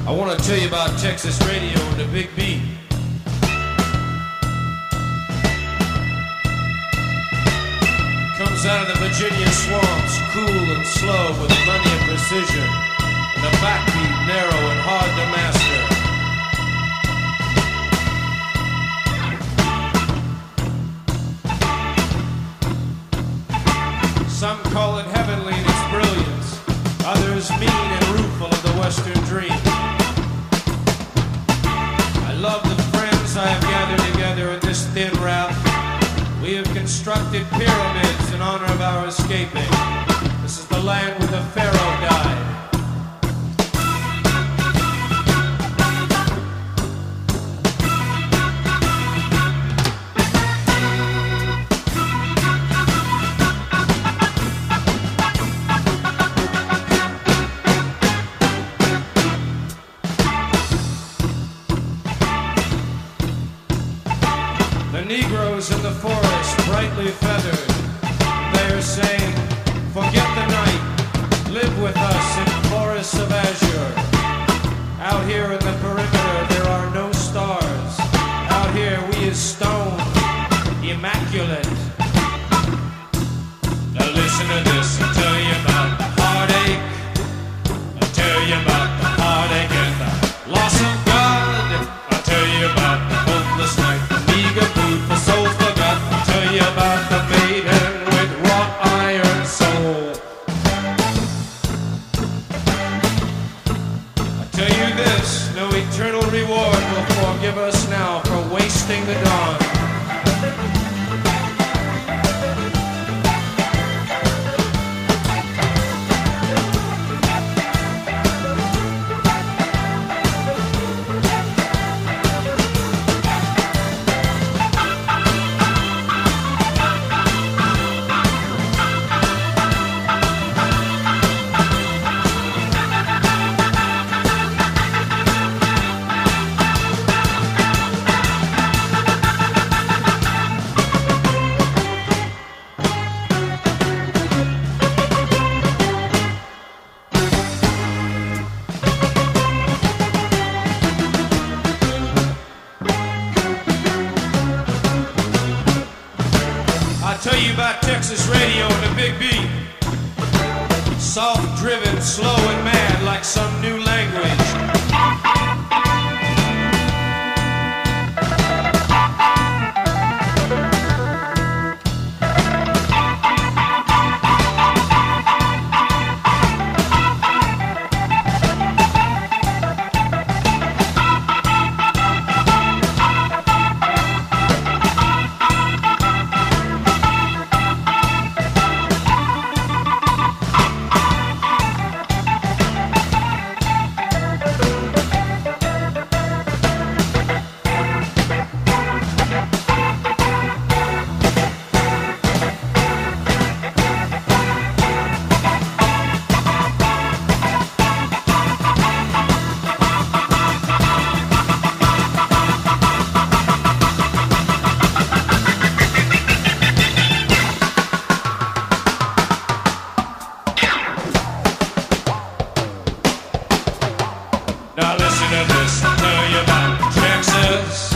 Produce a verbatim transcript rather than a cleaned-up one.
I want to tell you about Texas radio and the Big B. Comes out of the Virginia swamps, cool and slow with plenty of precision, and a backbeat narrow and hard to master. Some call it heavenly in its brilliance, others mean and rueful of the Western dream. I love the friends I have gathered together in this thin route. We have constructed pyramids in honor of our escaping. This is the land where the Pharaoh died. The Negroes in the forest, brightly feathered, they are saying, forget the night, live with us in forests of azure. Out here in the perimeter there are no stars. Out here we is stone, immaculate. Now listen to this, I'll tell you about the heartache. I'll tell you about the heartache and the loss of God. I'll tell you about the hopeless night, the meager food for souls forgot. I'll tell you about the maiden with wrought iron soul. I'll tell you this, no eternal reward will forgive us now for wasting the dawn. I'll tell you about Texas radio and the Big B. Soft driven, slow and mad like some new language. Now listen to this, I'll tell you about Texas.